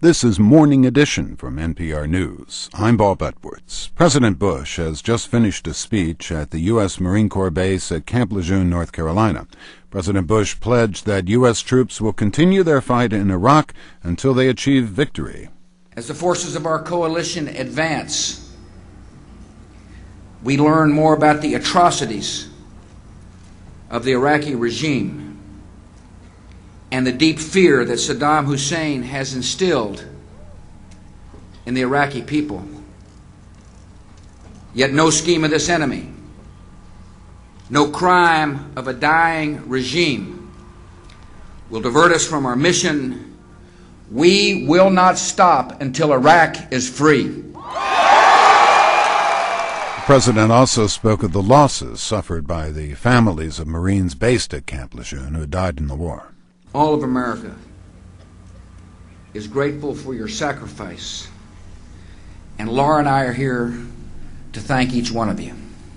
This is Morning Edition from NPR News. I'm Bob Edwards. President Bush has just finished a speech at the U.S. Marine Corps base at Camp Lejeune, North Carolina. President Bush pledged that U.S. troops will continue their fight in Iraq until they achieve victory. As the forces of our coalition advance, we learn more about the atrocities of the Iraqi regime and the deep fear that Saddam Hussein has instilled in the Iraqi people. Yet no scheme of this enemy, no crime of a dying regime will divert us from our mission. We will not stop until Iraq is free. The president also spoke of the losses suffered by the families of Marines based at Camp Lejeune who died in the war. All of America is grateful for your sacrifice, and Laura and I are here to thank each one of you.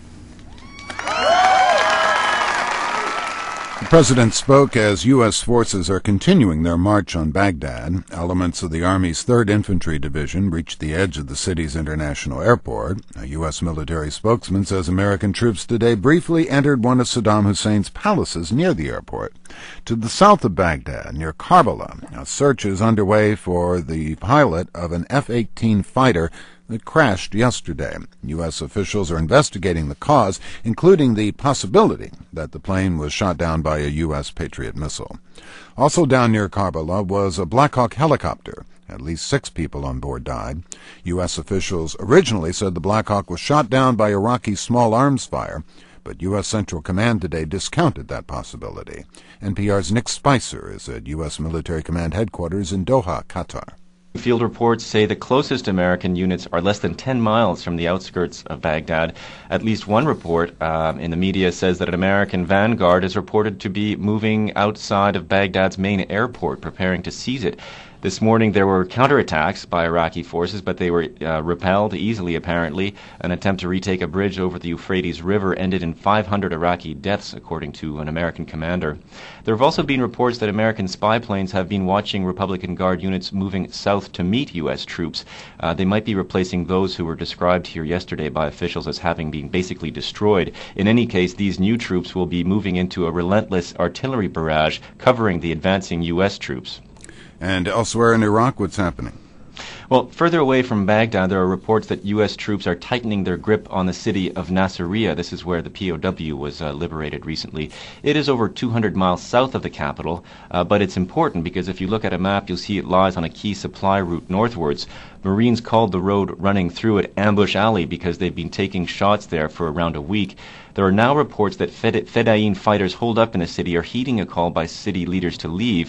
The president spoke as U.S. forces are continuing their march on Baghdad. Elements of the Army's 3rd Infantry Division reached the edge of the city's international airport. A U.S. military spokesman says American troops today briefly entered one of Saddam Hussein's palaces near the airport. To the south of Baghdad, near Karbala, a search is underway for the pilot of an F-18 fighter that crashed yesterday. U.S. officials are investigating the cause, including the possibility that the plane was shot down by a U.S. Patriot missile. Also down near Karbala was a Black Hawk helicopter. At least 6 people on board died. U.S. officials originally said the Black Hawk was shot down by Iraqi small arms fire, but U.S. Central Command today discounted that possibility. NPR's Nick Spicer is at U.S. Military Command headquarters in Doha, Qatar. Field reports say the closest American units are less than 10 miles from the outskirts of Baghdad. At least one report in the media says that an American vanguard is reported to be moving outside of Baghdad's main airport, preparing to seize it. This morning there were counterattacks by Iraqi forces, but they were repelled easily, apparently. An attempt to retake a bridge over the Euphrates River ended in 500 Iraqi deaths, according to an American commander. There have also been reports that American spy planes have been watching Republican Guard units moving south to meet U.S. troops. They might be replacing those who were described here yesterday by officials as having been basically destroyed. In any case, these new troops will be moving into a relentless artillery barrage covering the advancing U.S. troops. And elsewhere in Iraq, what's happening? Well, further away from Baghdad, there are reports that U.S. troops are tightening their grip on the city of Nasiriyah. This is where the POW was liberated recently. It is over 200 miles south of the capital, but it's important because if you look at a map, you'll see it lies on a key supply route northwards. Marines called the road running through it Ambush Alley because they've been taking shots there for around a week. There are now reports that Fedayeen fighters holed up in the city are heeding a call by city leaders to leave.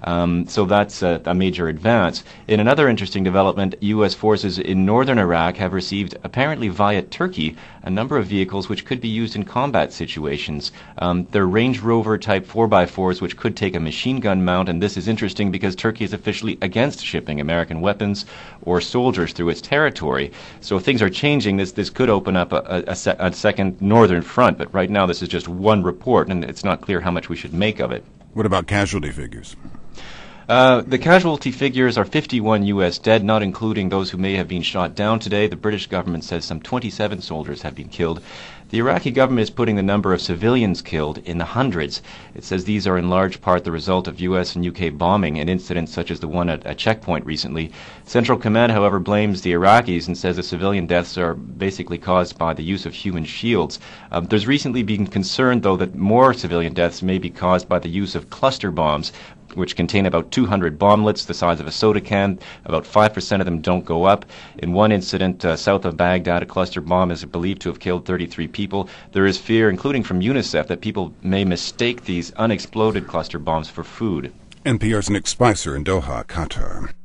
So that's a major advance. In another interesting development, U.S. forces in northern Iraq have received, apparently via Turkey, a number of vehicles which could be used in combat situations. They're Range Rover type 4x4s which could take a machine gun mount, and this is interesting because Turkey is officially against shipping American weapons or soldiers through its territory. So things are changing. This could open up a second northern front, but right now this is just one report, and it's not clear how much we should make of it. What about casualty figures? The casualty figures are 51 U.S. dead, not including those who may have been shot down today. The British government says some 27 soldiers have been killed. The Iraqi government is putting the number of civilians killed in the hundreds. It says these are in large part the result of U.S. and U.K. bombing and incidents such as the one at a checkpoint recently. Central Command, however, blames the Iraqis and says the civilian deaths are basically caused by the use of human shields. There's recently been concern, though, that more civilian deaths may be caused by the use of cluster bombs, which contain about 200 bomblets the size of a soda can. About 5% of them don't go up. In one incident south of Baghdad, a cluster bomb is believed to have killed 33 people. There is fear, including from UNICEF, that people may mistake these unexploded cluster bombs for food. NPR's Nick Spicer in Doha, Qatar.